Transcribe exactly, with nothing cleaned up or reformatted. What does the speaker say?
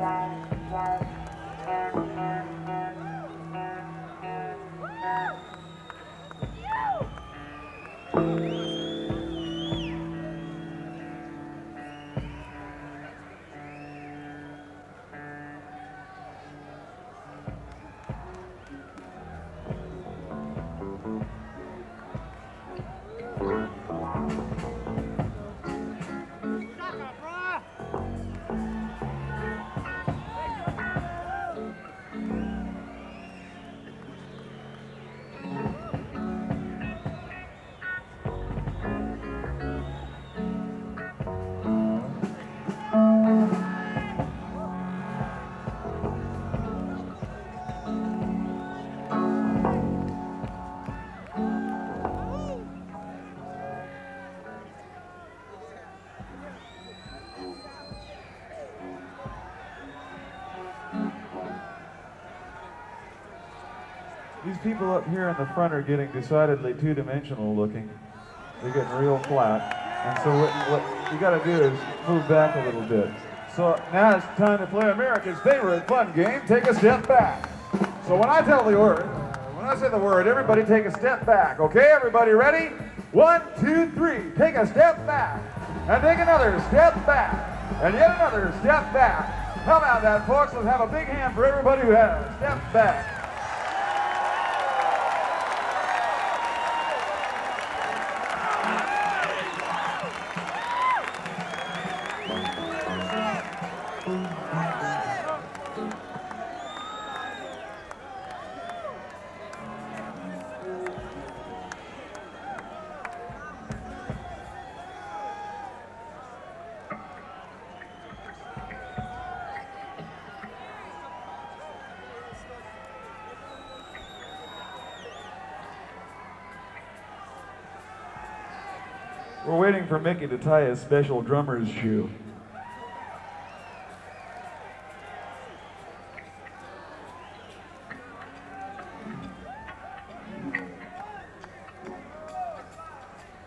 These people up here in the front are getting decidedly two-dimensional looking. They're getting real flat. And so what, what you got to do is move back a little bit. So now it's time to play America's favorite fun game, Take a Step Back. So when I tell the word, when I say the word, everybody take a step back. Okay, everybody ready? One, two, three. Take a step back. And take another step back. And yet another step back. How about that, folks? Let's have a big hand for everybody who has stepped back. We're waiting for Mickey to tie his special drummer's shoe.